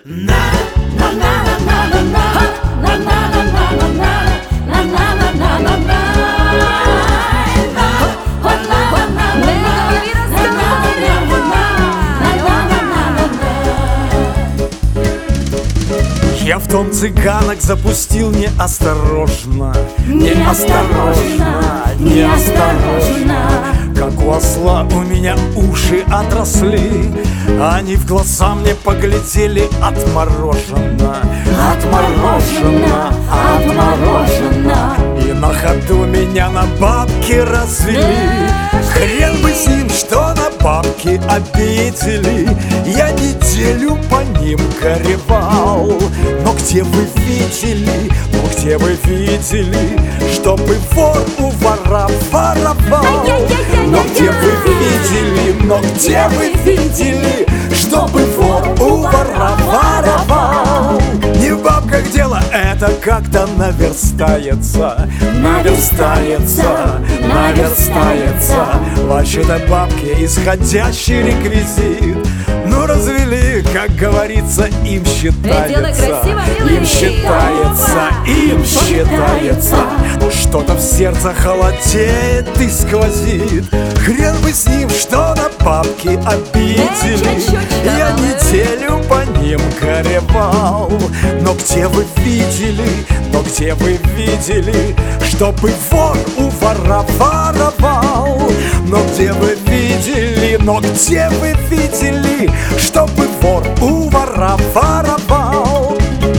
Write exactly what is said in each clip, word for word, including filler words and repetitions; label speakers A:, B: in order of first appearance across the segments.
A: Я в дом цыганок запустил неосторожно, неосторожно, неосторожно. Как у осла у меня уши отросли, они в глаза мне поглядели отмороженно, отмороженно, отмороженно. И на ходу меня на бабки развели. Хрен бы с ним, что на бабки обидели. Я неделю по ним горевал. Но где вы видели, но где вы видели, чтобы вор у вора воровал? Но где вы видели, но где вы видели, чтобы вор у вора воровал? Не в бабках дело, это как-то наверстается, наверстается, наверстается. Вообще-то бабки исходящий реквизит. Ну развели, как говорится, им считается, им считается, им считается. Что-то в сердце холодеет и сквозит. Хрен бы с ним, что на бабки обидели. Я неделю по ним горевал. Но где вы видели, но где вы видели, чтобы вор у вора воровал? Но где вы видели, но где вы видели, чтобы вор у вора воровал?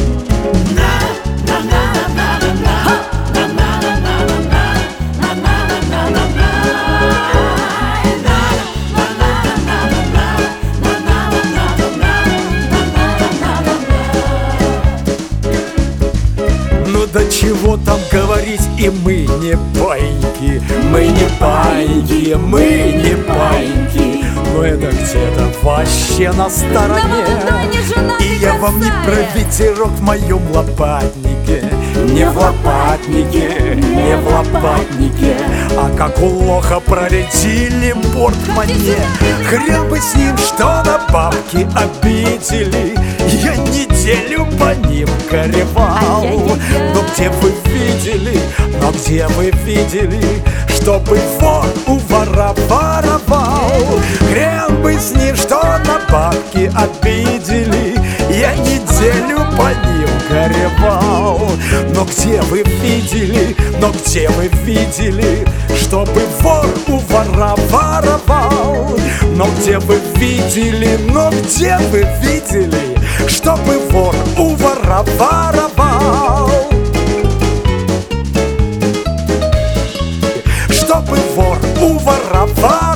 A: Ну до чего там говорить, и мы не паиньки, мы не паиньки, мы не паиньки. Но это где-то вообще на стороне. И я вам не про ветерок в моем лопатнике, не в лопатнике, не в лопатнике, а как у лоха проредили портмоне. Хрен бы с ним, что на бабки обидели. Я неделю по ним горевал. Но где вы видели, но где вы видели, чтобы вор у вора воровал? Хрен бы с ним, что на бабки обидели. Я неделю по ним горевал. Но где вы видели, но где вы видели, чтобы вор у вора воровал? Но где вы видели, но где вы видели, чтобы вор у вора воровал? Чтобы вор у вора воровал.